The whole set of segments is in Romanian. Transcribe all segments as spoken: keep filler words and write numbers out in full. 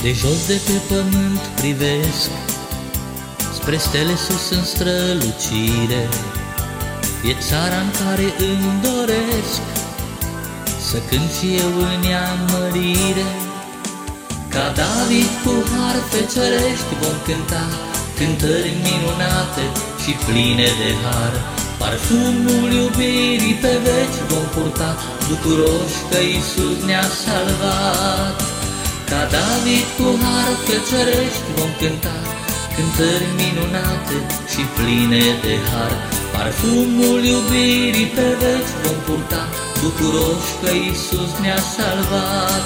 De jos de pe pământ privesc spre stele sus în strălucire. E țara în care îmi doresc să cânt și eu în ea mărire. Ca David cu harfe cerești vom cânta cântări minunate și pline de har. Parfumul iubirii pe veci vom purta, bucuroși că Iisus ne-a salvat. Ca David cu harfe cerești vom cânta cântări minunate și pline de har. Parfumul iubirii pe veci vom purta, bucuroși că Iisus ne-a salvat.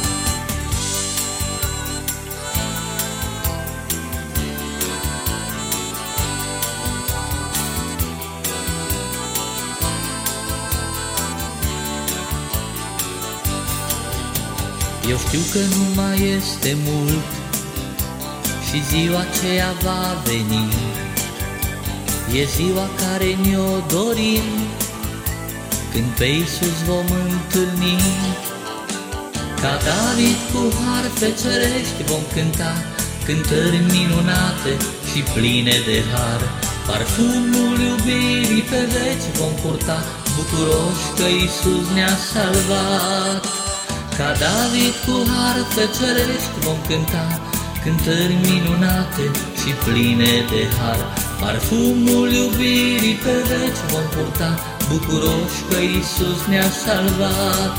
Eu știu că nu mai este mult și ziua aceea va veni. E ziua care ne-o dorim, când pe Iisus vom întâlni. Ca David cu harfe cerești vom cânta cântări minunate și pline de har. Parfumul iubirii pe veci vom purta, bucuroși că Iisus ne-a salvat. Ca David cu harfe cerești vom cânta cântări minunate și pline de har. Parfumul iubirii pe veci vom purta, bucuroși că Iisus ne-a salvat.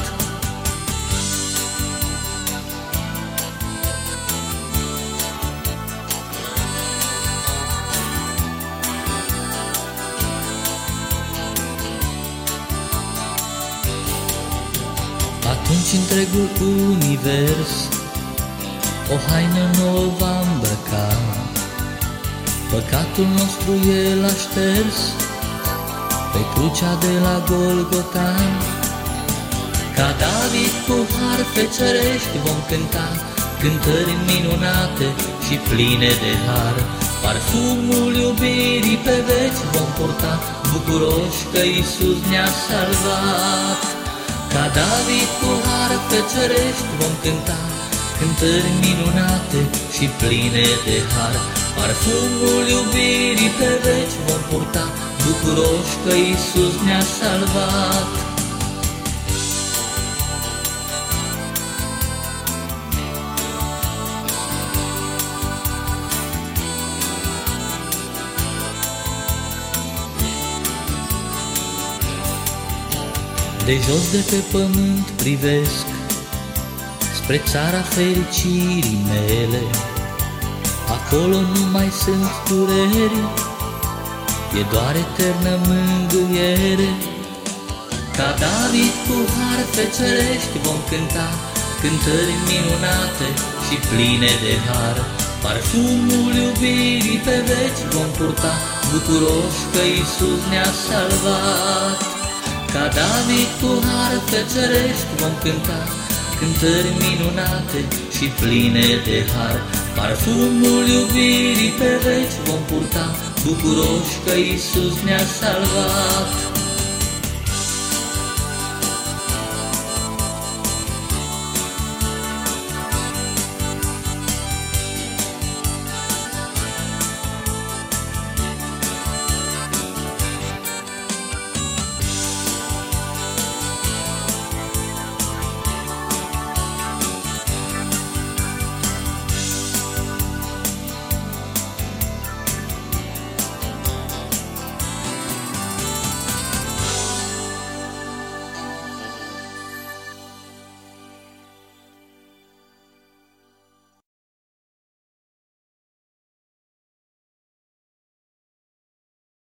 Atunci întregul univers o haină nouă va îmbrăca. Păcatul nostru El a șters pe crucea de la Golgota. Ca David cu harfe cerești vom cânta cântări minunate și pline de har. Parfumul iubirii pe veci vom purta, bucuroși că Iisus ne-a salvat. Ca David cu harfe cerești vom cânta cântări minunate și pline de har. Parfumul iubirii pe veci vom purta, bucuroși că Iisus ne-a salvat. De jos de pe pământ privesc spre țara fericirii mele. Acolo nu mai sunt dureri, e doar eternă mângâiere. Ca David cu harfe cerești vom cânta cântări minunate și pline de har. Parfumul iubirii pe veci vom purta, bucuroși că Iisus ne-a salvat. Ca David cu harfe cerești vom cânta cântări minunate și pline de har. Parfumul iubirii pe veci vom purta, bucuroși că Iisus ne-a salvat.